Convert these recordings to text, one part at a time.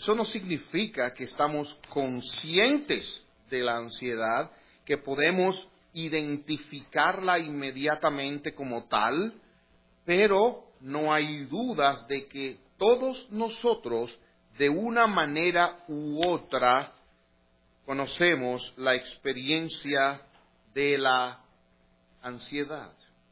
Eso no significa que estamos conscientes de la ansiedad, que podemos identificarla inmediatamente como tal, pero no hay dudas de que todos nosotros, de una manera u otra, conocemos la experiencia de la ansiedad.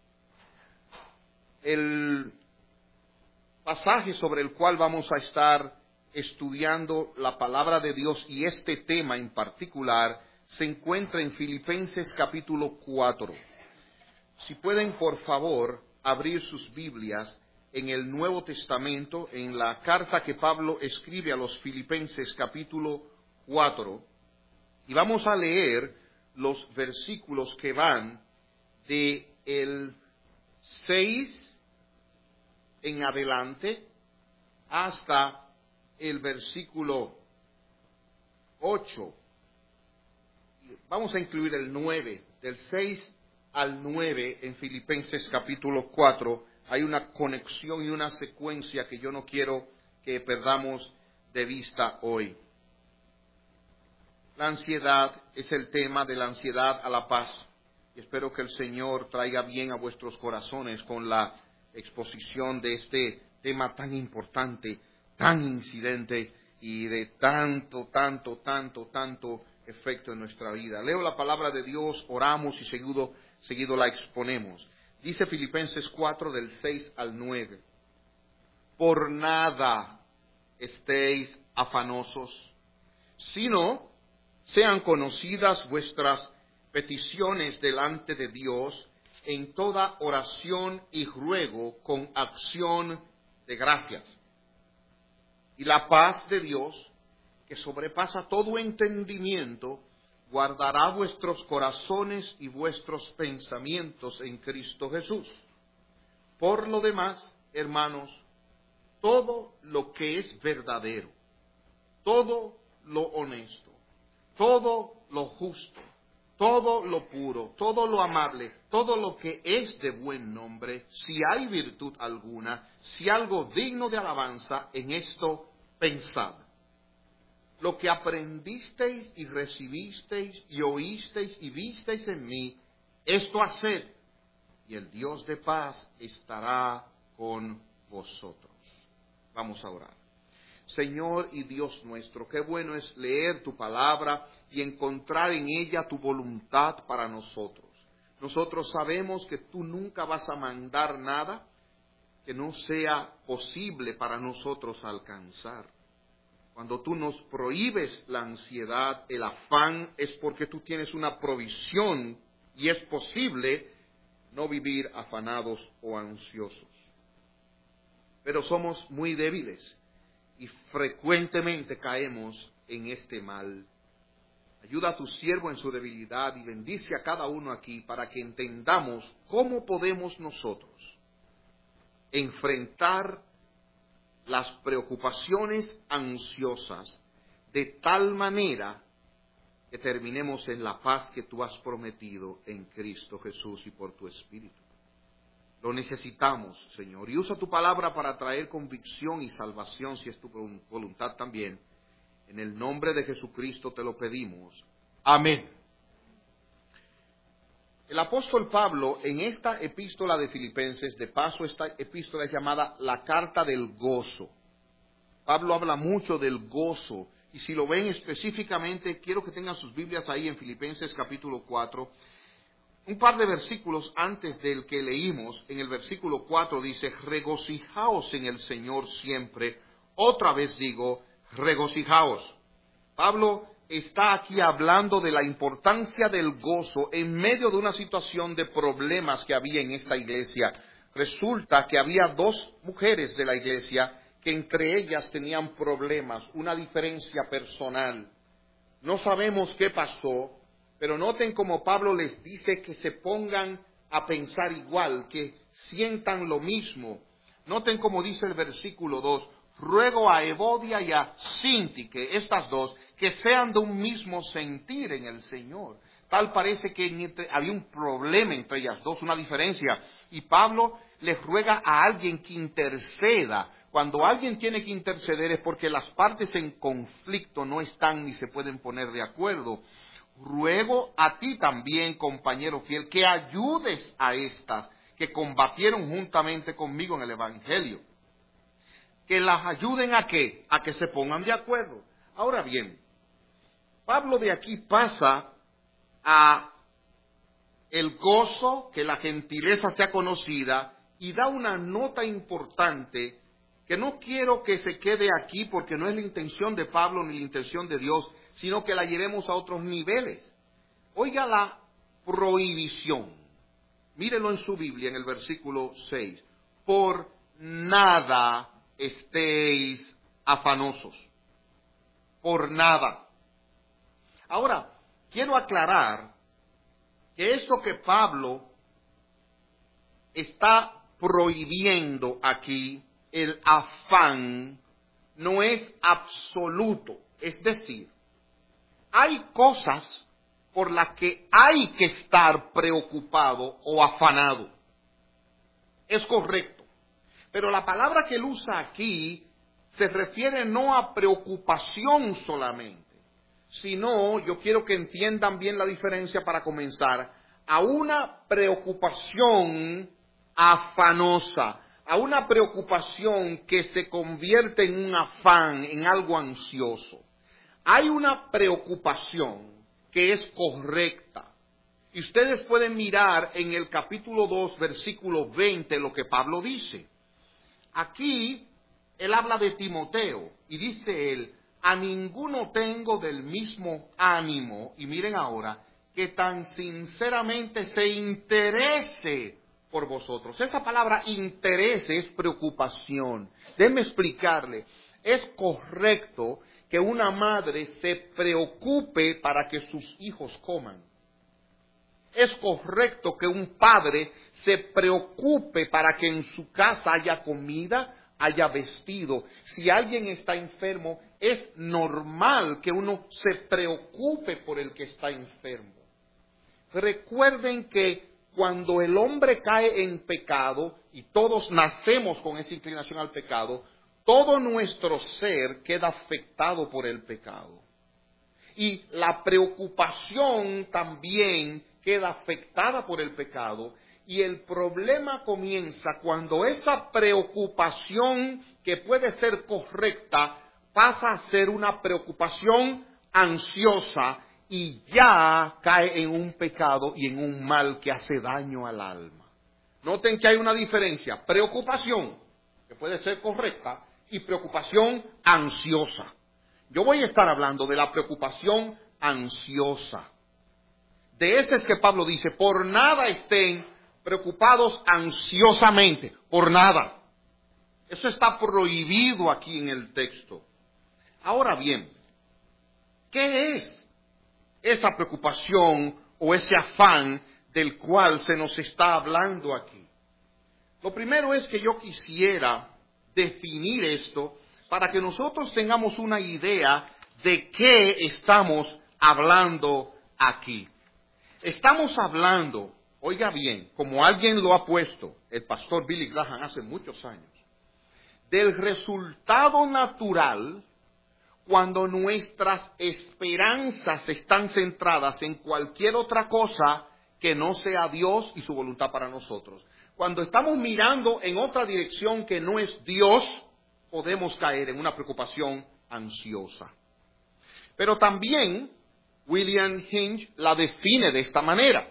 El pasaje sobre el cual vamos a estar estudiando la palabra de Dios y este tema en particular se encuentra en Filipenses capítulo 4. Si pueden, por favor, abrir sus Biblias en el Nuevo Testamento, en la carta que Pablo escribe a los Filipenses capítulo 4, y vamos a leer los versículos que van de el 6 en adelante hasta el versículo 8. Vamos a incluir el 9, del 6 al 9 en Filipenses capítulo 4. Hay una conexión y una secuencia que yo no quiero que perdamos de vista hoy. La ansiedad es el tema, de la ansiedad a la paz. Y espero que el Señor traiga bien a vuestros corazones con la exposición de este tema tan importante, tan incidente y de tanto efecto en nuestra vida. Leo la palabra de Dios, oramos y seguido la exponemos. Dice Filipenses 4 del 6 al 9. Por nada estéis afanosos, sino sean conocidas vuestras peticiones delante de Dios en toda oración y ruego con acción de gracias. Y la paz de Dios, que sobrepasa todo entendimiento, guardará vuestros corazones y vuestros pensamientos en Cristo Jesús. Por lo demás, hermanos, todo lo que es verdadero, todo lo honesto, todo lo justo, todo lo puro, todo lo amable, todo lo que es de buen nombre, si hay virtud alguna, si algo digno de alabanza, en esto pensad. Lo que aprendisteis y recibisteis y oísteis y visteis en mí, esto haced, y el Dios de paz estará con vosotros. Vamos a orar. Señor y Dios nuestro, qué bueno es leer tu palabra y encontrar en ella tu voluntad para nosotros. Nosotros sabemos que tú nunca vas a mandar nada que no sea posible para nosotros alcanzar. Cuando tú nos prohíbes la ansiedad, el afán, es porque tú tienes una provisión y es posible no vivir afanados o ansiosos. Pero somos muy débiles y frecuentemente caemos en este mal. Ayuda a tu siervo en su debilidad y bendice a cada uno aquí para que entendamos cómo podemos nosotros enfrentar las preocupaciones ansiosas de tal manera que terminemos en la paz que tú has prometido en Cristo Jesús y por tu Espíritu. Lo necesitamos, Señor, y usa tu palabra para traer convicción y salvación, si es tu voluntad también. En el nombre de Jesucristo te lo pedimos. Amén. El apóstol Pablo, en esta epístola de Filipenses, de paso esta epístola es llamada la carta del gozo. Pablo habla mucho del gozo, y si lo ven específicamente, quiero que tengan sus Biblias ahí en Filipenses capítulo 4. Un par de versículos antes del que leímos, en el versículo 4 dice, regocijaos en el Señor siempre. Otra vez digo, regocijaos. Pablo está aquí hablando de la importancia del gozo en medio de una situación de problemas que había en esta iglesia. Resulta que había dos mujeres de la iglesia que entre ellas tenían problemas, una diferencia personal. No sabemos qué pasó, pero noten como Pablo les dice que se pongan a pensar igual, que sientan lo mismo. Noten como dice el versículo 2, ruego a Evodia y a Síntique, estas dos, que sean de un mismo sentir en el Señor. Tal parece que había un problema entre ellas dos, una diferencia. Y Pablo les ruega a alguien que interceda cuando alguien tiene que interceder es porque las partes en conflicto no están ni se pueden poner de acuerdo. Ruego a ti también, compañero fiel, que ayudes a estas que combatieron juntamente conmigo en el Evangelio. Que las ayuden ¿a qué? A que se pongan de acuerdo. Ahora bien, Pablo de aquí pasa a el gozo, que la gentileza sea conocida, y da una nota importante que no quiero que se quede aquí porque no es la intención de Pablo ni la intención de Dios, sino que la llevemos a otros niveles. Oiga la prohibición. Mírelo en su Biblia en el versículo 6. Por nada estéis afanosos. Por nada. Ahora, quiero aclarar que esto que Pablo está prohibiendo aquí, el afán, no es absoluto. Es decir, hay cosas por las que hay que estar preocupado o afanado. Es correcto. Pero la palabra que él usa aquí se refiere no a preocupación solamente, sino, yo quiero que entiendan bien la diferencia para comenzar, a una preocupación afanosa, a una preocupación que se convierte en un afán, en algo ansioso. Hay una preocupación que es correcta. Y ustedes pueden mirar en el capítulo 2, versículo 20, lo que Pablo dice. Aquí, él habla de Timoteo, y dice él, a ninguno tengo del mismo ánimo, y miren ahora, que tan sinceramente se interese por vosotros. Esa palabra interés es preocupación. Déjenme explicarle, es correcto que una madre se preocupe para que sus hijos coman. Es correcto que un padre se preocupe para que en su casa haya comida, haya vestido. Si alguien está enfermo, es normal que uno se preocupe por el que está enfermo. Recuerden que cuando el hombre cae en pecado, y todos nacemos con esa inclinación al pecado, todo nuestro ser queda afectado por el pecado. Y la preocupación también queda afectada por el pecado. Y el problema comienza cuando esa preocupación, que puede ser correcta, pasa a ser una preocupación ansiosa y ya cae en un pecado y en un mal que hace daño al alma. Noten que hay una diferencia. Preocupación, que puede ser correcta, y preocupación ansiosa. Yo voy a estar hablando de la preocupación ansiosa. De este es que Pablo dice, por nada estén preocupados ansiosamente, por nada. Eso está prohibido aquí en el texto. Ahora bien, ¿qué es esa preocupación o ese afán del cual se nos está hablando aquí? Lo primero es que yo quisiera definir esto para que nosotros tengamos una idea de qué estamos hablando aquí. Estamos hablando, oiga bien, como alguien lo ha puesto, el pastor Billy Graham hace muchos años, del resultado natural cuando nuestras esperanzas están centradas en cualquier otra cosa que no sea Dios y su voluntad para nosotros. Cuando estamos mirando en otra dirección que no es Dios, podemos caer en una preocupación ansiosa. Pero también William Hinge la define de esta manera.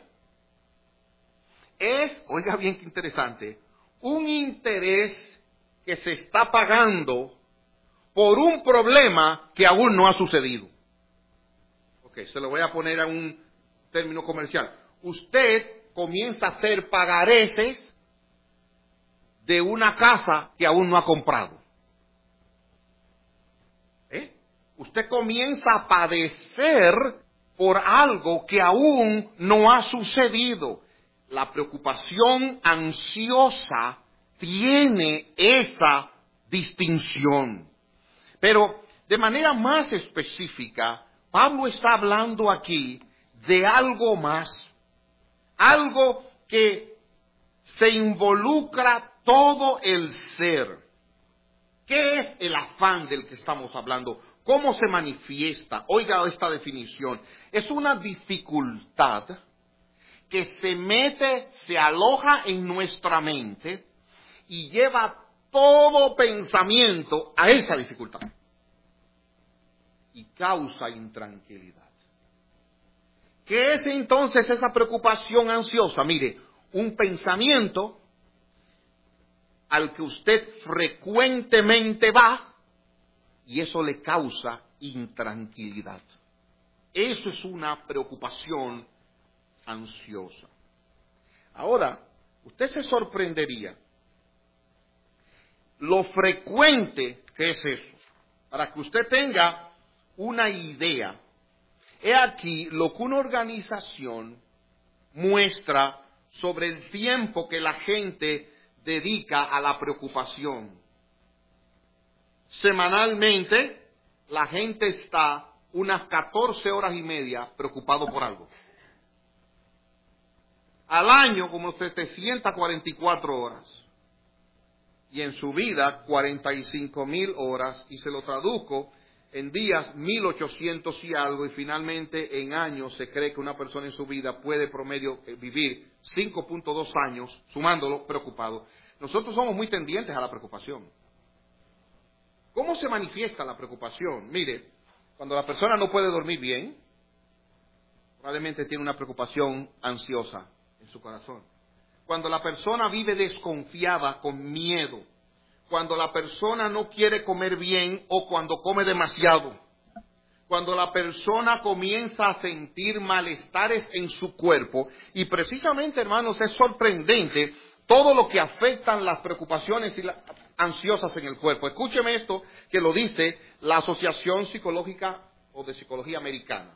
Es, oiga bien qué interesante, un interés que se está pagando por un problema que aún no ha sucedido. Ok, se lo voy a poner a un término comercial. Usted comienza a hacer pagareces de una casa que aún no ha comprado. Usted comienza a padecer por algo que aún no ha sucedido. La preocupación ansiosa tiene esa distinción. Pero de manera más específica, Pablo está hablando aquí de algo más. Algo que se involucra todo el ser. ¿Qué es el afán del que estamos hablando? ¿Cómo se manifiesta? Oiga esta definición. Es una dificultad que se mete, se aloja en nuestra mente y lleva todo pensamiento a esa dificultad. Y causa intranquilidad. ¿Qué es entonces esa preocupación ansiosa? Mire, un pensamiento al que usted frecuentemente va y eso le causa intranquilidad. Eso es una preocupación ansiosa. Ahora, usted se sorprendería lo frecuente que es eso. Para que usted tenga una idea, he aquí lo que una organización muestra sobre el tiempo que la gente dedica a la preocupación. Semanalmente, la gente está unas 14 horas y media preocupado por algo. Al año, como 744 horas. Y en su vida, 45,000 horas. Y se lo traduzco en días, 1,800 y algo. Y finalmente, en años, se cree que una persona en su vida puede promedio vivir 5,2 años, sumándolo, preocupado. Nosotros somos muy tendientes a la preocupación. ¿Cómo se manifiesta la preocupación? Mire, cuando la persona no puede dormir bien, probablemente tiene una preocupación ansiosa en su corazón. Cuando la persona vive desconfiada, con miedo. Cuando la persona no quiere comer bien o cuando come demasiado. Cuando la persona comienza a sentir malestares en su cuerpo. Y precisamente, hermanos, es sorprendente todo lo que afectan las preocupaciones y las ansiosas en el cuerpo. Escúcheme esto que lo dice la Asociación Psicológica o de Psicología Americana.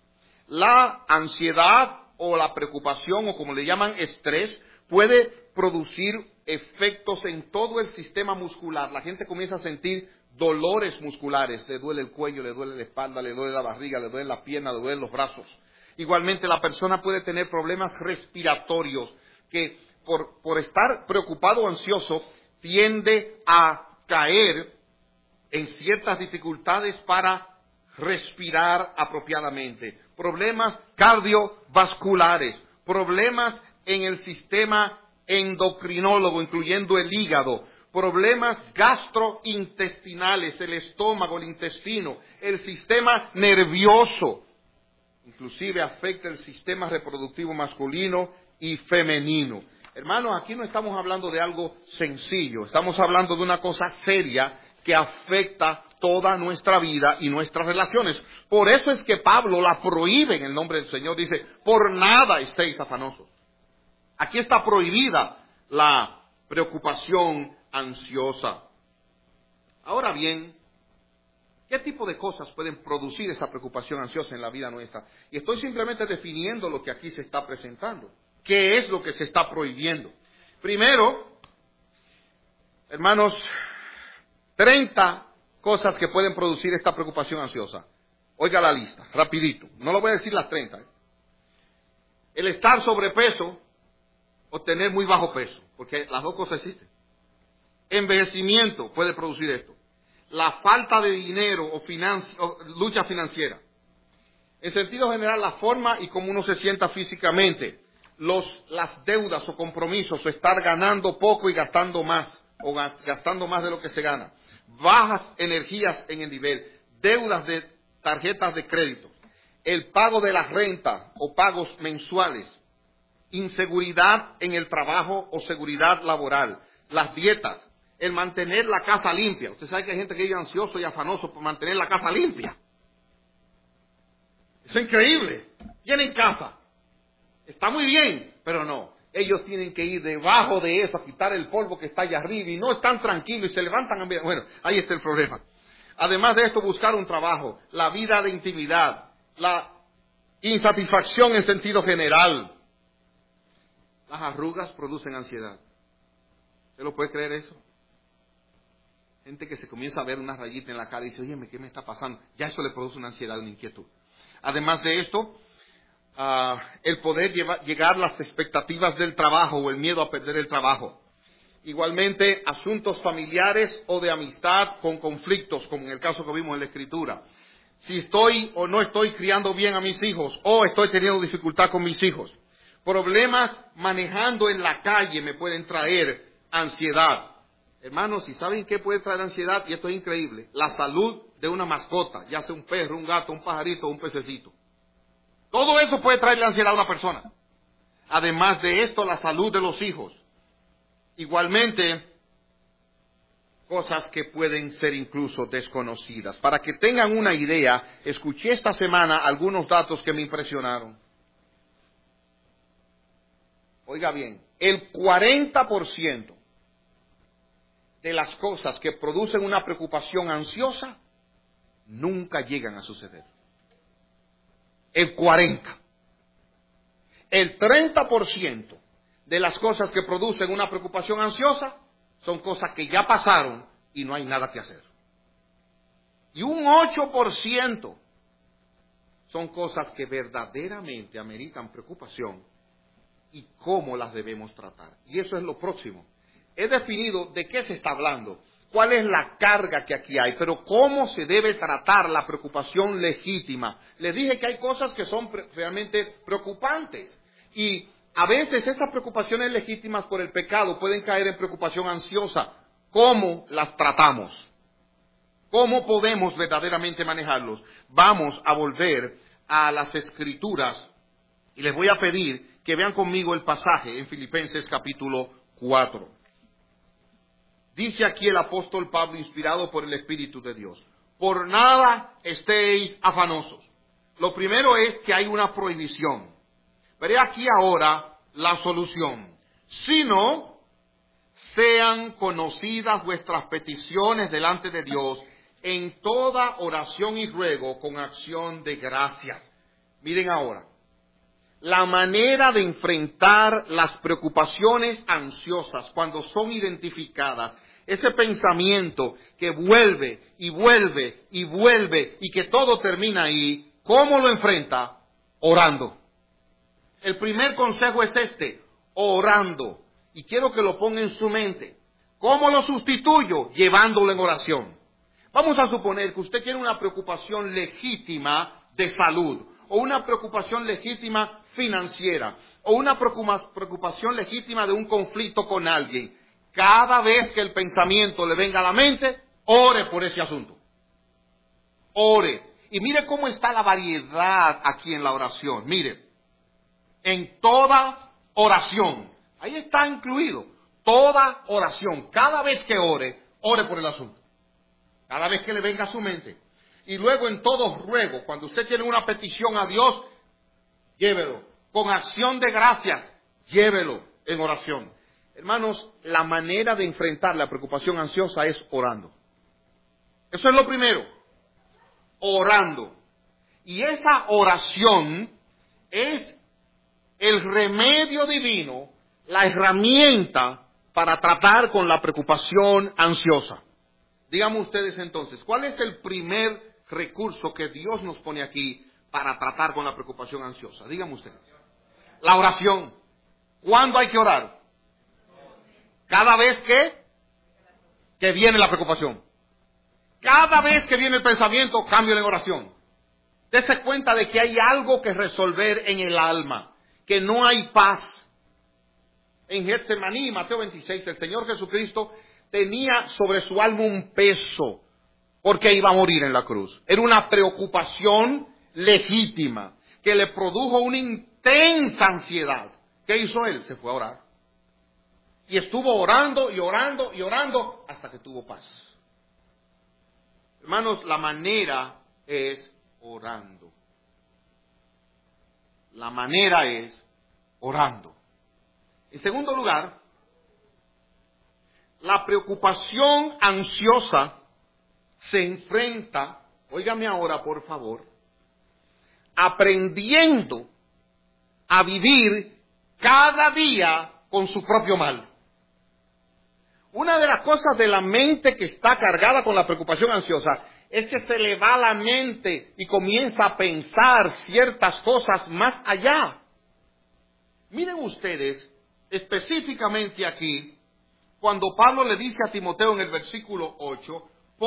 La ansiedad o la preocupación o como le llaman estrés puede producir efectos en todo el sistema muscular. La gente comienza a sentir dolores musculares. Le duele el cuello, le duele la espalda, le duele la barriga, le duele la pierna, le duelen los brazos. Igualmente la persona puede tener problemas respiratorios que por estar preocupado o ansioso tiende a caer en ciertas dificultades para respirar apropiadamente. Problemas cardiovasculares, problemas en el sistema endocrinólogo, incluyendo el hígado, problemas gastrointestinales, el estómago, el intestino, el sistema nervioso, inclusive afecta el sistema reproductivo masculino y femenino. Hermanos, aquí no estamos hablando de algo sencillo, estamos hablando de una cosa seria que afecta toda nuestra vida y nuestras relaciones. Por eso es que Pablo la prohíbe en el nombre del Señor, dice, por nada estéis afanosos. Aquí está prohibida la preocupación ansiosa. Ahora bien, ¿qué tipo de cosas pueden producir esa preocupación ansiosa en la vida nuestra? Y estoy simplemente definiendo lo que aquí se está presentando. ¿Qué es lo que se está prohibiendo? Primero, hermanos, 30 cosas que pueden producir esta preocupación ansiosa. Oiga la lista, rapidito. No lo voy a decir las 30. El estar sobrepeso o tener muy bajo peso, porque las dos cosas existen. Envejecimiento puede producir esto. La falta de dinero o lucha financiera. En sentido general, la forma y cómo uno se sienta físicamente. Las deudas o compromisos, o estar ganando poco y gastando más, o gastando más de lo que se gana. Bajas energías en el nivel, deudas de tarjetas de crédito, el pago de la renta o pagos mensuales, inseguridad en el trabajo o seguridad laboral, las dietas, el mantener la casa limpia. Usted sabe que hay gente que vive ansioso y afanoso por mantener la casa limpia. Eso es increíble. Tienen casa. Está muy bien, pero no. Ellos tienen que ir debajo de eso a quitar el polvo que está allá arriba y no están tranquilos y se levantan a mirar. Bueno, ahí está el problema. Además de esto, buscar un trabajo, la vida de intimidad, la insatisfacción en sentido general. Las arrugas producen ansiedad. ¿Usted lo puede creer eso? Gente que se comienza a ver una rayita en la cara y dice, oye, ¿qué me está pasando? Ya eso le produce una ansiedad, una inquietud. Además de esto, el poder llegar a las expectativas del trabajo o el miedo a perder el trabajo. Igualmente, asuntos familiares o de amistad con conflictos, como en el caso que vimos en la Escritura. Si estoy o no estoy criando bien a mis hijos, o estoy teniendo dificultad con mis hijos. Problemas manejando en la calle me pueden traer ansiedad. Hermanos, ¿y saben qué puede traer ansiedad? Y esto es increíble. La salud de una mascota, ya sea un perro, un gato, un pajarito o un pececito. Todo eso puede traerle ansiedad a una persona. Además de esto, la salud de los hijos. Igualmente, cosas que pueden ser incluso desconocidas. Para que tengan una idea, escuché esta semana algunos datos que me impresionaron. Oiga bien, el 40% de las cosas que producen una preocupación ansiosa nunca llegan a suceder. El 40%. El 30% de las cosas que producen una preocupación ansiosa son cosas que ya pasaron y no hay nada que hacer. Y un 8% son cosas que verdaderamente ameritan preocupación y cómo las debemos tratar. Y eso es lo próximo. He definido de qué se está hablando, cuál es la carga que aquí hay, pero cómo se debe tratar la preocupación legítima. Les dije que hay cosas que son realmente preocupantes y a veces esas preocupaciones legítimas por el pecado pueden caer en preocupación ansiosa. ¿Cómo las tratamos? ¿Cómo podemos verdaderamente manejarlos? Vamos a volver a las Escrituras y les voy a pedir que vean conmigo el pasaje en Filipenses capítulo 4. Dice aquí el apóstol Pablo, inspirado por el Espíritu de Dios: por nada estéis afanosos. Lo primero es que hay una prohibición. Veré aquí ahora la solución. Sino, sean conocidas vuestras peticiones delante de Dios en toda oración y ruego con acción de gracias. Miren ahora, la manera de enfrentar las preocupaciones ansiosas cuando son identificadas, ese pensamiento que vuelve y vuelve y vuelve y que todo termina ahí, ¿cómo lo enfrenta? Orando. El primer consejo es este: orando. Y quiero que lo ponga en su mente. ¿Cómo lo sustituyo? Llevándolo en oración. Vamos a suponer que usted tiene una preocupación legítima de salud, o una preocupación legítima financiera, o una preocupación legítima de un conflicto con alguien. Cada vez que el pensamiento le venga a la mente, ore por ese asunto. Ore. Y mire cómo está la variedad aquí en la oración. Mire, en toda oración, ahí está incluido, toda oración. Cada vez que ore, ore por el asunto. Cada vez que le venga a su mente. Y luego en todo ruego, cuando usted tiene una petición a Dios, llévelo. Con acción de gracias, llévelo en oración. Hermanos, la manera de enfrentar la preocupación ansiosa es orando. Eso es lo primero. Orando. Y esa oración es el remedio divino, la herramienta para tratar con la preocupación ansiosa. Díganme ustedes entonces, ¿cuál es el primer recurso que Dios nos pone aquí para tratar con la preocupación ansiosa? Díganme ustedes. La oración. ¿Cuándo hay que orar? Cada vez que viene la preocupación. Cada vez que viene el pensamiento, cambio en oración. Dese cuenta de que hay algo que resolver en el alma, que no hay paz. En Getsemaní, Mateo 26, el Señor Jesucristo tenía sobre su alma un peso, porque iba a morir en la cruz. Era una preocupación legítima, que le produjo una intensa ansiedad. ¿Qué hizo él? Se fue a orar. Y estuvo orando y orando y orando hasta que tuvo paz. Hermanos, la manera es orando. La manera es orando. En segundo lugar, la preocupación ansiosa se enfrenta, óigame ahora por favor, aprendiendo a vivir cada día con su propio mal. Una de las cosas de la mente que está cargada con la preocupación ansiosa es que se le va la mente y comienza a pensar ciertas cosas más allá. Miren ustedes, específicamente aquí, cuando Pablo le dice a Timoteo en el versículo 8,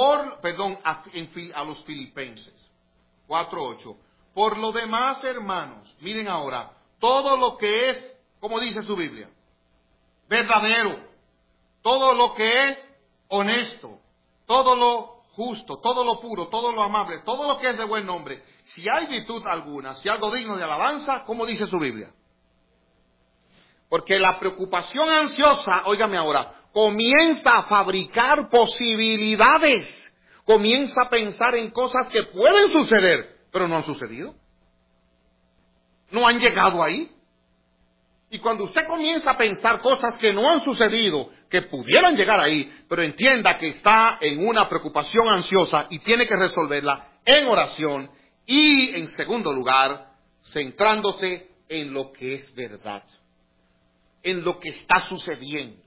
a los filipenses, 4:8, por lo demás, hermanos, miren ahora, todo lo que es, como dice su Biblia, verdadero, todo lo que es honesto, todo lo justo, todo lo puro, todo lo amable, todo lo que es de buen nombre, si hay virtud alguna, si algo digno de alabanza, ¿cómo dice su Biblia? Porque la preocupación ansiosa, óigame ahora, comienza a fabricar posibilidades, comienza a pensar en cosas que pueden suceder, pero no han sucedido. No han llegado ahí. Y cuando usted comienza a pensar cosas que no han sucedido, que pudieran llegar ahí, pero entienda que está en una preocupación ansiosa y tiene que resolverla en oración y, en segundo lugar, centrándose en lo que es verdad, en lo que está sucediendo.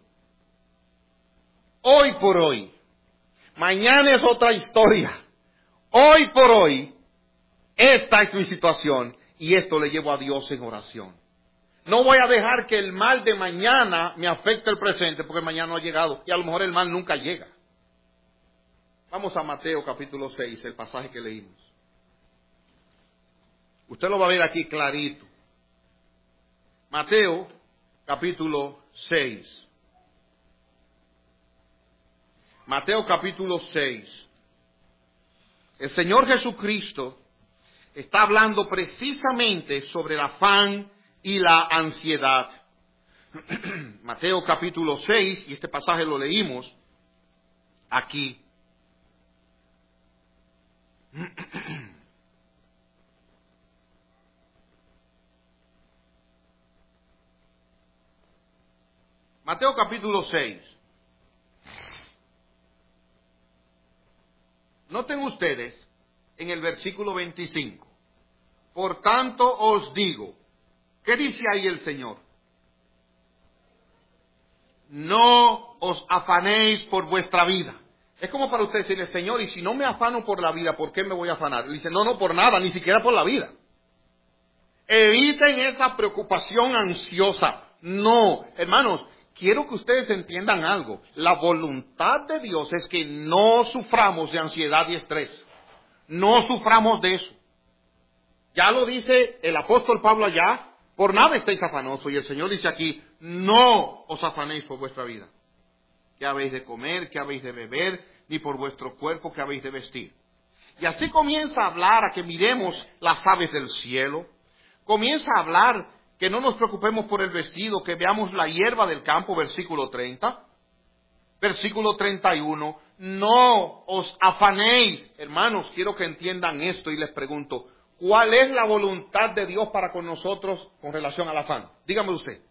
Hoy por hoy, mañana es otra historia. Hoy por hoy, esta es mi situación y esto le llevo a Dios en oración. No voy a dejar que el mal de mañana me afecte el presente, porque mañana no ha llegado y a lo mejor el mal nunca llega. Vamos a Mateo capítulo 6, el pasaje que leímos. Usted lo va a ver aquí clarito. Mateo capítulo 6. Mateo capítulo 6. El Señor Jesucristo está hablando precisamente sobre el afán y la ansiedad. Mateo capítulo 6, y este pasaje lo leímos aquí. Mateo capítulo 6. Noten ustedes en el versículo 25. Por tanto os digo, ¿qué dice ahí el Señor? No os afanéis por vuestra vida. Es como para usted decirle, Señor, y si no me afano por la vida, ¿por qué me voy a afanar? Él dice, no, por nada, ni siquiera por la vida. Eviten esa preocupación ansiosa. No, hermanos, quiero que ustedes entiendan algo. La voluntad de Dios es que no suframos de ansiedad y estrés. No suframos de eso. Ya lo dice el apóstol Pablo allá. Por nada estéis afanosos. Y el Señor dice aquí, no os afanéis por vuestra vida. ¿Qué habéis de comer? ¿Qué habéis de beber? Ni por vuestro cuerpo, ¿qué habéis de vestir? Y así comienza a hablar a que miremos las aves del cielo. Comienza a hablar que no nos preocupemos por el vestido, que veamos la hierba del campo, versículo 30. Versículo 31. No os afanéis. Hermanos, quiero que entiendan esto y les pregunto, ¿cuál es la voluntad de Dios para con nosotros con relación al afán? Dígame usted.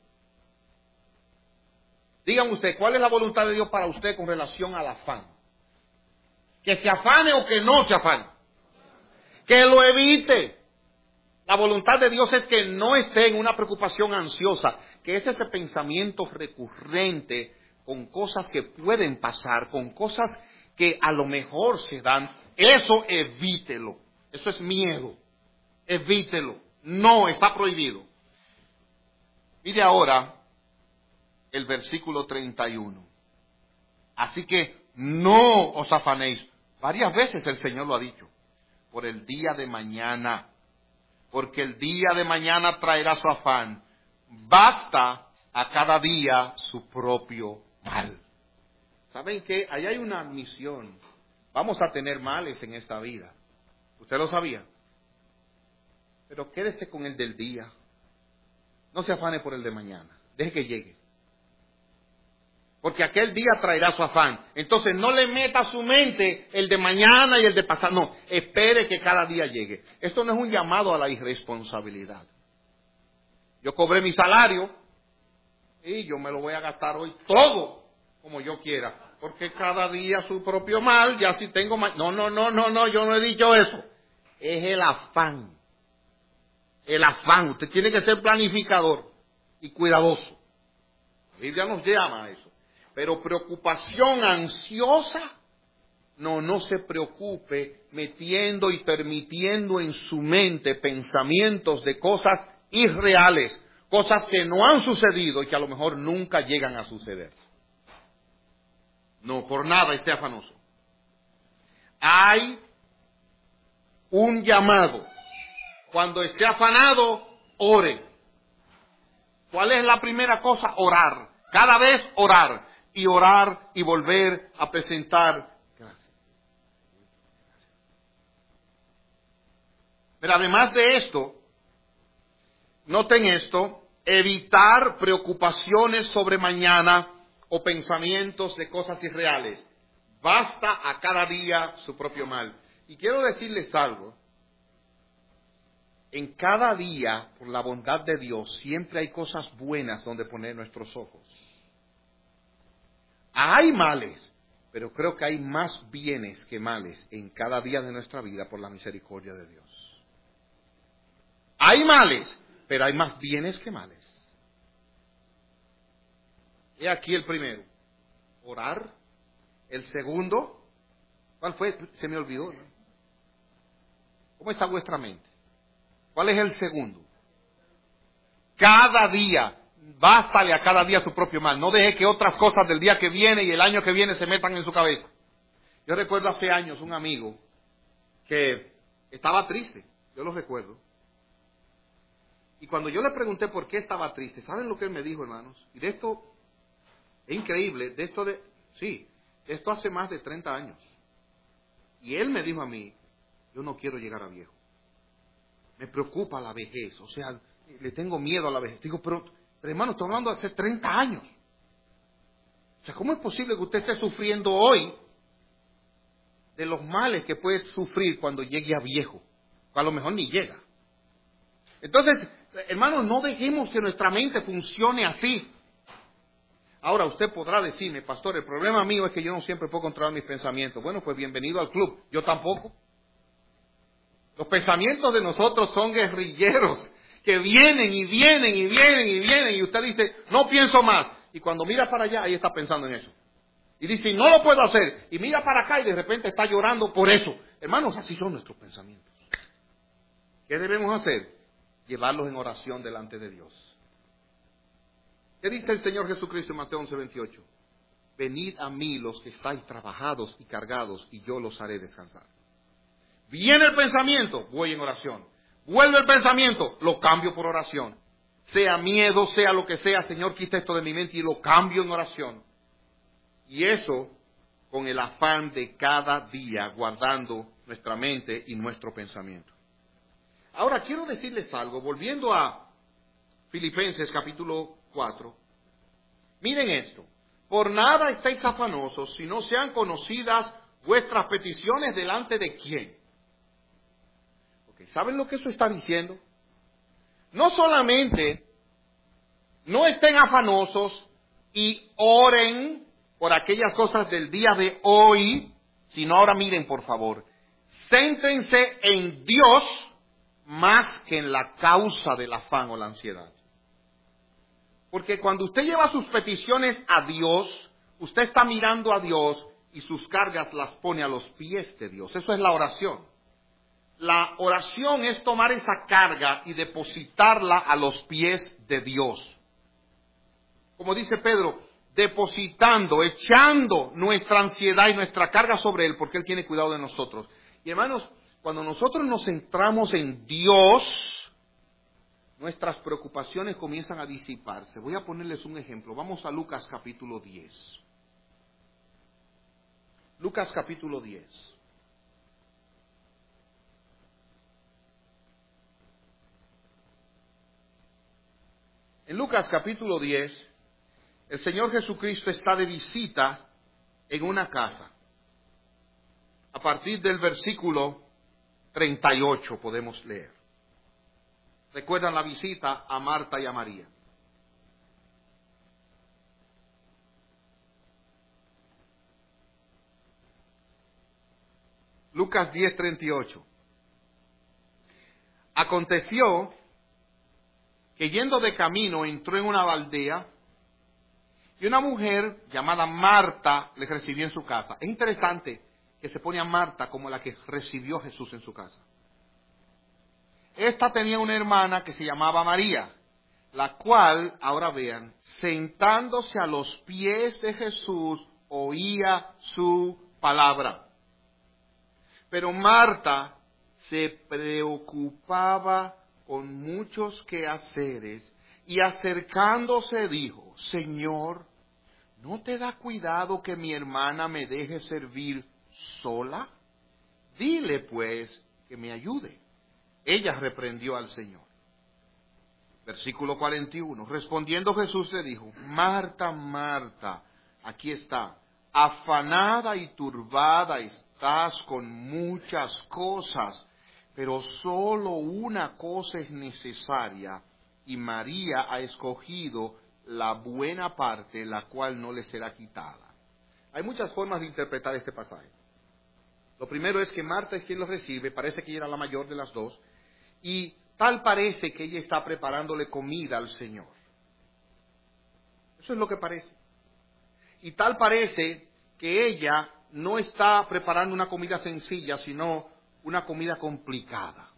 Dígame usted, ¿cuál es la voluntad de Dios para usted con relación al afán? ¿Que se afane o que no se afane? Que lo evite. La voluntad de Dios es que no esté en una preocupación ansiosa, que es ese pensamiento recurrente con cosas que pueden pasar, con cosas que a lo mejor se dan. Eso evítelo. Eso es miedo. Evítelo. No, está prohibido. Mire ahora el versículo 31. Así que no os afanéis. Varias veces el Señor lo ha dicho. Por el día de mañana. Porque el día de mañana traerá su afán. Basta a cada día su propio mal. ¿Saben qué? Ahí hay una misión. Vamos a tener males en esta vida. ¿Usted lo sabía? Pero quédese con el del día. No se afane por el de mañana. Deje que llegue. Porque aquel día traerá su afán. Entonces no le meta a su mente el de mañana y el de pasado. No, espere que cada día llegue. Esto no es un llamado a la irresponsabilidad. Yo cobré mi salario y yo me lo voy a gastar hoy todo como yo quiera. Porque cada día su propio mal, ya si tengo mal. No, yo no he dicho eso. Es el afán. El afán. Usted tiene que ser planificador y cuidadoso. La Biblia nos llama a eso. Pero preocupación ansiosa, no se preocupe metiendo y permitiendo en su mente pensamientos de cosas irreales, cosas que no han sucedido y que a lo mejor nunca llegan a suceder. No, por nada esté afanoso. Hay un llamado. Cuando esté afanado, ore. ¿Cuál es la primera cosa? Orar. Cada vez orar. Y orar y volver a presentar gracias. Pero además de esto, noten esto, evitar preocupaciones sobre mañana o pensamientos de cosas irreales. Basta a cada día su propio mal. Y quiero decirles algo. En cada día, por la bondad de Dios, siempre hay cosas buenas donde poner nuestros ojos. Hay males, pero creo que hay más bienes que males en cada día de nuestra vida por la misericordia de Dios. Hay males, pero hay más bienes que males. He aquí el primero, orar. El segundo, ¿cuál fue? Se me olvidó, ¿no? ¿Cómo está vuestra mente? ¿Cuál es el segundo? Cada día, bástale a cada día su propio mal. No deje que otras cosas del día que viene y el año que viene se metan en su cabeza. Yo recuerdo hace años un amigo que estaba triste, yo lo recuerdo. Y cuando yo le pregunté por qué estaba triste, ¿saben lo que él me dijo, hermanos? Y de esto, es increíble, esto hace más de 30 años. Y él me dijo a mí, yo no quiero llegar a viejo. Me preocupa la vejez, o sea, le tengo miedo a la vejez. Digo, pero hermano, estoy hablando de hace 30 años. O sea, ¿cómo es posible que usted esté sufriendo hoy de los males que puede sufrir cuando llegue a viejo? O a lo mejor ni llega. Entonces, hermanos, no dejemos que nuestra mente funcione así. Ahora, usted podrá decirme, pastor, el problema mío es que yo no siempre puedo controlar mis pensamientos. Bueno, pues bienvenido al club. Yo tampoco. Los pensamientos de nosotros son guerrilleros que vienen y vienen y vienen y vienen y usted dice, no pienso más. Y cuando mira para allá, ahí está pensando en eso. Y dice, no lo puedo hacer. Y mira para acá y de repente está llorando por eso. Hermanos, así son nuestros pensamientos. ¿Qué debemos hacer? Llevarlos en oración delante de Dios. ¿Qué dice el Señor Jesucristo en Mateo 11:28? Venid a mí los que estáis trabajados y cargados y yo los haré descansar. Viene el pensamiento, voy en oración. Vuelve el pensamiento, lo cambio por oración. Sea miedo, sea lo que sea, Señor, quita esto de mi mente y lo cambio en oración. Y eso con el afán de cada día, guardando nuestra mente y nuestro pensamiento. Ahora quiero decirles algo, volviendo a Filipenses capítulo 4. Miren esto, por nada estéis afanosos, si no sean conocidas vuestras peticiones delante de quién. ¿Saben lo que eso está diciendo? No solamente no estén afanosos y oren por aquellas cosas del día de hoy, sino ahora miren por favor, céntrense en Dios más que en la causa del afán o la ansiedad. Porque cuando usted lleva sus peticiones a Dios, usted está mirando a Dios y sus cargas las pone a los pies de Dios. Eso es la oración. La oración es tomar esa carga y depositarla a los pies de Dios. Como dice Pedro, depositando, echando nuestra ansiedad y nuestra carga sobre Él, porque Él tiene cuidado de nosotros. Y hermanos, cuando nosotros nos centramos en Dios, nuestras preocupaciones comienzan a disiparse. Voy a ponerles un ejemplo. Vamos a Lucas capítulo 10. Lucas capítulo 10. En Lucas capítulo 10, el Señor Jesucristo está de visita en una casa. A partir del versículo 38 podemos leer. ¿Recuerdan la visita a Marta y a María? Lucas 10:38. Aconteció que yendo de camino entró en una aldea y una mujer llamada Marta le recibió en su casa. Es interesante que se pone a Marta como la que recibió a Jesús en su casa. Esta tenía una hermana que se llamaba María, la cual, ahora vean, sentándose a los pies de Jesús, oía su palabra. Pero Marta se preocupaba con muchos quehaceres y acercándose dijo, Señor, ¿no te da cuidado que mi hermana me deje servir sola? Dile pues que me ayude. Ella reprendió al Señor. Versículo 41. Respondiendo Jesús le dijo, Marta, Marta, aquí está, afanada y turbada estás con muchas cosas, pero solo una cosa es necesaria, y María ha escogido la buena parte, la cual no le será quitada. Hay muchas formas de interpretar este pasaje. Lo primero es que Marta es quien lo recibe, parece que ella era la mayor de las dos, y tal parece que ella está preparándole comida al Señor. Eso es lo que parece. Y tal parece que ella no está preparando una comida sencilla, sino una comida complicada.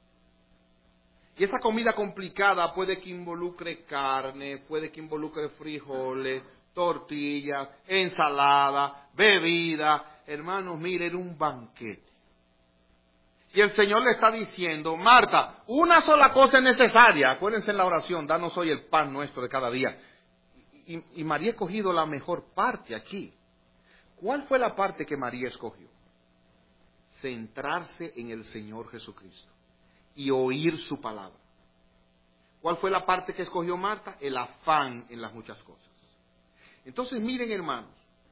Y esa comida complicada puede que involucre carne, puede que involucre frijoles, tortillas, ensalada, bebida. Hermanos, mire, era un banquete. Y el Señor le está diciendo, Marta, una sola cosa es necesaria. Acuérdense en la oración, danos hoy el pan nuestro de cada día. Y María ha escogido la mejor parte aquí. ¿Cuál fue la parte que María escogió? Centrarse en el Señor Jesucristo y oír su palabra. ¿Cuál fue la parte que escogió Marta? El afán en las muchas cosas. Entonces miren, hermanos,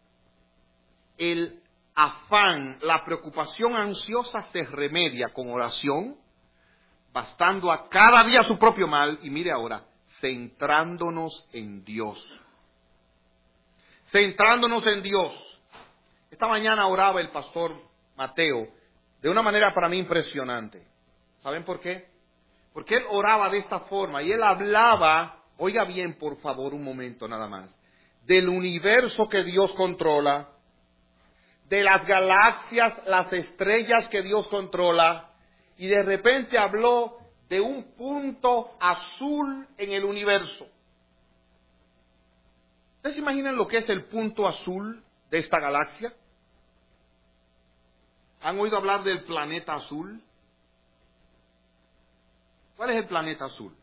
el afán, la preocupación ansiosa se remedia con oración, bastando a cada día su propio mal, y mire ahora, centrándonos en Dios. Centrándonos en Dios. Esta mañana oraba el pastor Mateo de una manera para mí impresionante. ¿Saben por qué? Porque él oraba de esta forma y él hablaba, oiga bien por favor un momento nada más, del universo que Dios controla, de las galaxias, las estrellas que Dios controla, y de repente habló de un punto azul en el universo. ¿Ustedes se imaginan lo que es el punto azul de esta galaxia? ¿Han oído hablar del planeta azul? ¿Cuál es el planeta azul?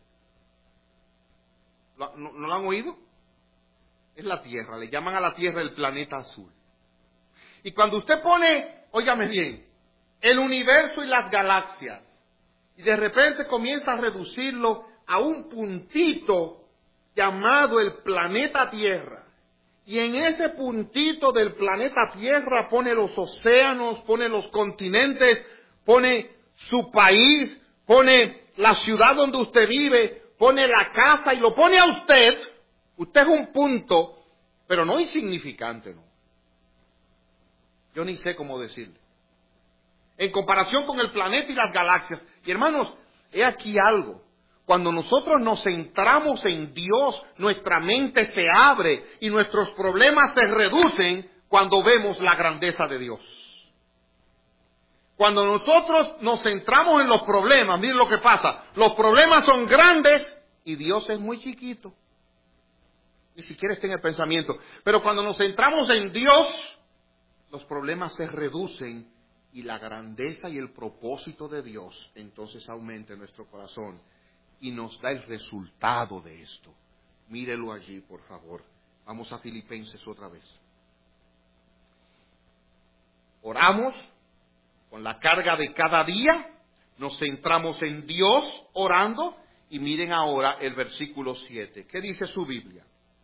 ¿No lo han oído? Es la Tierra, le llaman a la Tierra el planeta azul. Y cuando usted pone, óigame bien, el universo y las galaxias, y de repente comienza a reducirlo a un puntito llamado el planeta Tierra, y en ese puntito del planeta Tierra pone los océanos, pone los continentes, pone su país, pone la ciudad donde usted vive, pone la casa y lo pone a usted. Usted es un punto, pero no insignificante, ¿no? Yo ni sé cómo decirle. En comparación con el planeta y las galaxias. Y hermanos, he aquí algo. Cuando nosotros nos centramos en Dios, nuestra mente se abre y nuestros problemas se reducen cuando vemos la grandeza de Dios. Cuando nosotros nos centramos en los problemas, miren lo que pasa. Los problemas son grandes y Dios es muy chiquito. Ni siquiera está en el pensamiento. Pero cuando nos centramos en Dios, los problemas se reducen y la grandeza y el propósito de Dios entonces aumenta en nuestro corazón y nos da el resultado de esto. Mírelo allí, por favor. Vamos a Filipenses otra vez. Oramos con la carga de cada día, nos centramos en Dios orando y miren ahora el versículo 7. ¿Qué dice su Biblia?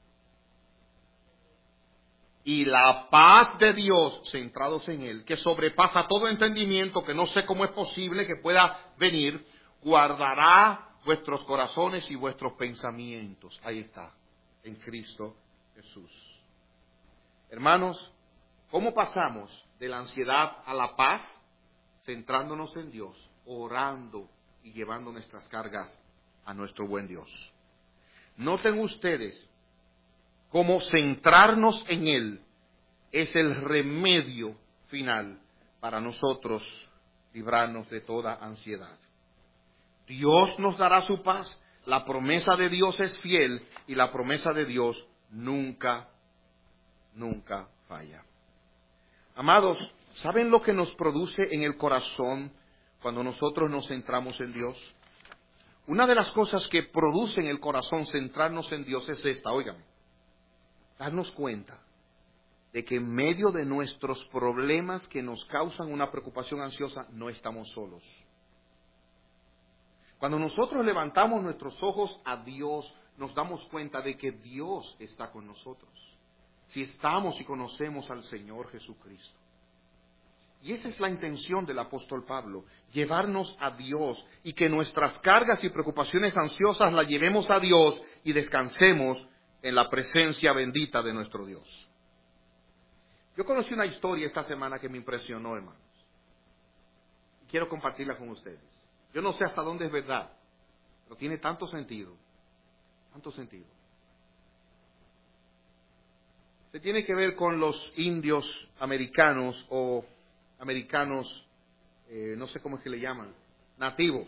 Y la paz de Dios, centrados en Él, que sobrepasa todo entendimiento, que no sé cómo es posible que pueda venir, guardará vuestros corazones y vuestros pensamientos. Ahí está, en Cristo Jesús. Hermanos, ¿cómo pasamos de la ansiedad a la paz? Centrándonos en Dios, orando y llevando nuestras cargas a nuestro buen Dios. Noten ustedes cómo centrarnos en Él es el remedio final para nosotros librarnos de toda ansiedad. Dios nos dará su paz, la promesa de Dios es fiel y la promesa de Dios nunca falla. Amados, ¿saben lo que nos produce en el corazón cuando nosotros nos centramos en Dios? Una de las cosas que produce en el corazón centrarnos en Dios es esta, óigame, darnos cuenta de que en medio de nuestros problemas que nos causan una preocupación ansiosa, no estamos solos. Cuando nosotros levantamos nuestros ojos a Dios, nos damos cuenta de que Dios está con nosotros. Si estamos y conocemos al Señor Jesucristo. Y esa es la intención del apóstol Pablo, llevarnos a Dios y que nuestras cargas y preocupaciones ansiosas las llevemos a Dios y descansemos en la presencia bendita de nuestro Dios. Yo conocí una historia esta semana que me impresionó, hermanos. Y quiero compartirla con ustedes. Yo no sé hasta dónde es verdad, pero tiene tanto sentido. Tanto sentido. Se tiene que ver con los indios americanos o americanos, no sé cómo es que le llaman, nativos.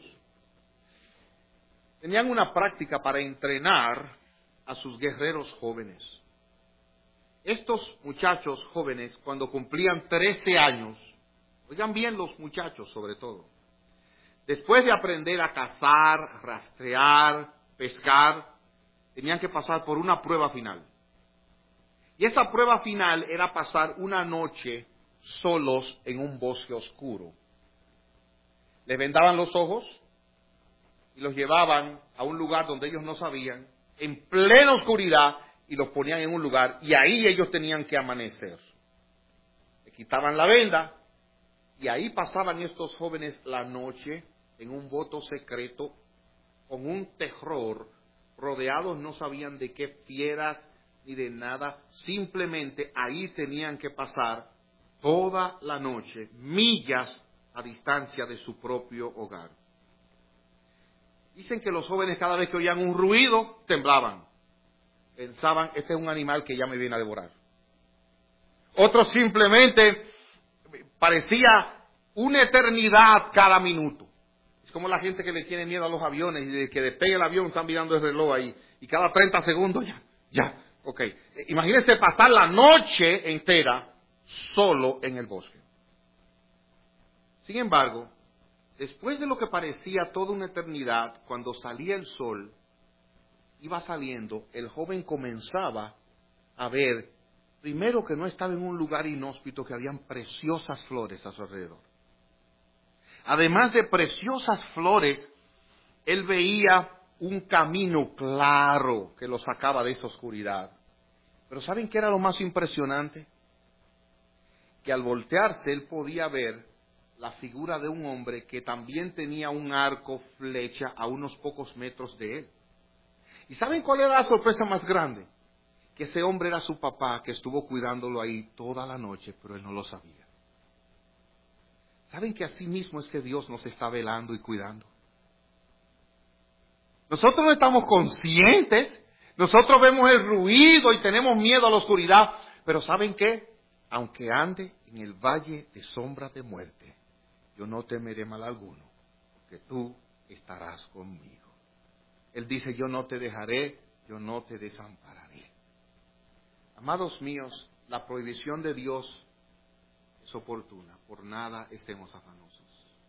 Tenían una práctica para entrenar a sus guerreros jóvenes. Estos muchachos jóvenes, cuando cumplían 13 años, oigan bien los muchachos sobre todo, después de aprender a cazar, rastrear, pescar, tenían que pasar por una prueba final. Y esa prueba final era pasar una noche solos en un bosque oscuro. Les vendaban los ojos y los llevaban a un lugar donde ellos no sabían, en plena oscuridad, y los ponían en un lugar, y ahí ellos tenían que amanecer. Le quitaban la venda, y ahí pasaban estos jóvenes la noche en un voto secreto, con un terror, rodeados no sabían de qué fieras ni de nada, simplemente ahí tenían que pasar toda la noche, millas a distancia de su propio hogar. Dicen que los jóvenes cada vez que oían un ruido, temblaban. Pensaban, este es un animal que ya me viene a devorar. Otros simplemente parecía una eternidad cada minuto. Es como la gente que le tiene miedo a los aviones y de que despegue el avión están mirando el reloj ahí. Y cada 30 segundos ya, ok. Imagínense pasar la noche entera solo en el bosque. Sin embargo, después de lo que parecía toda una eternidad, cuando salía el sol, iba saliendo, el joven comenzaba a ver, primero que no estaba en un lugar inhóspito, que habían preciosas flores a su alrededor. Además de preciosas flores, él veía un camino claro que lo sacaba de esa oscuridad. Pero ¿saben qué era lo más impresionante? Que al voltearse él podía ver la figura de un hombre que también tenía un arco, flecha, a unos pocos metros de él. ¿Y saben cuál era la sorpresa más grande? Que ese hombre era su papá, que estuvo cuidándolo ahí toda la noche, pero él no lo sabía. ¿Saben que así mismo es que Dios nos está velando y cuidando? Nosotros no estamos conscientes, nosotros vemos el ruido y tenemos miedo a la oscuridad, pero ¿saben qué? Aunque ande en el valle de sombra de muerte, yo no temeré mal alguno, porque tú estarás conmigo. Él dice, yo no te dejaré, yo no te desampararé. Amados míos, la prohibición de Dios es oportuna. Por nada estemos afanosos.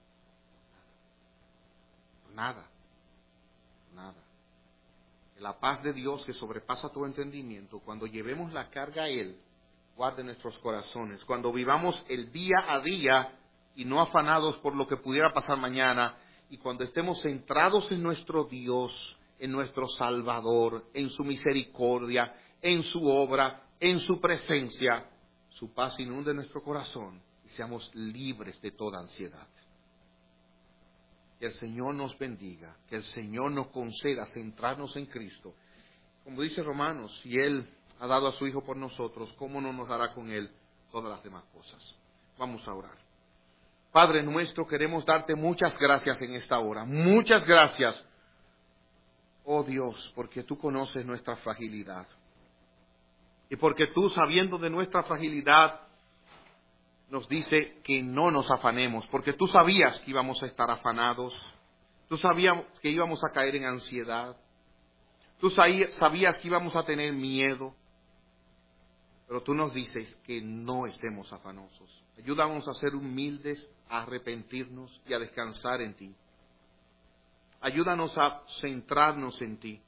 Por nada. Por nada. La paz de Dios que sobrepasa todo entendimiento, cuando llevemos la carga a Él, guarde nuestros corazones. Cuando vivamos el día a día y no afanados por lo que pudiera pasar mañana, y cuando estemos centrados en nuestro Dios, en nuestro Salvador, en su misericordia, en su obra, en su presencia, su paz inunde nuestro corazón y seamos libres de toda ansiedad. Que el Señor nos bendiga, que el Señor nos conceda centrarnos en Cristo. Como dice Romanos, si Él ha dado a su Hijo por nosotros, ¿cómo no nos dará con Él todas las demás cosas? Vamos a orar. Padre nuestro, queremos darte muchas gracias en esta hora. Muchas gracias, oh Dios, porque tú conoces nuestra fragilidad. Y porque tú, sabiendo de nuestra fragilidad, nos dice que no nos afanemos, porque tú sabías que íbamos a estar afanados, tú sabías que íbamos a caer en ansiedad, tú sabías que íbamos a tener miedo. Pero tú nos dices que no estemos afanosos. Ayúdanos a ser humildes, a arrepentirnos y a descansar en ti. Ayúdanos a centrarnos en ti.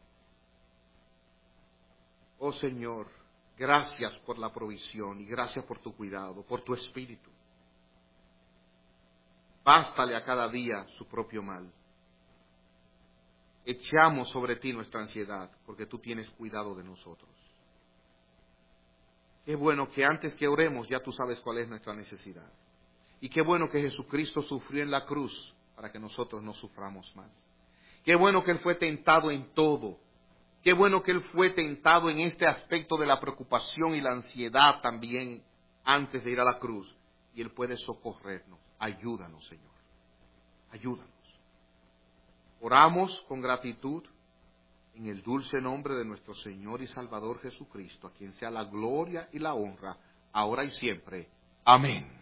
Oh Señor, gracias por la provisión y gracias por tu cuidado, por tu espíritu. Bástale a cada día su propio mal. Echamos sobre ti nuestra ansiedad, porque tú tienes cuidado de nosotros. Qué bueno que antes que oremos ya tú sabes cuál es nuestra necesidad. Y qué bueno que Jesucristo sufrió en la cruz para que nosotros no suframos más. Qué bueno que Él fue tentado en todo. Qué bueno que Él fue tentado en este aspecto de la preocupación y la ansiedad también antes de ir a la cruz. Y Él puede socorrernos. Ayúdanos, Señor. Ayúdanos. Oramos con gratitud en el dulce nombre de nuestro Señor y Salvador Jesucristo, a quien sea la gloria y la honra, ahora y siempre. Amén.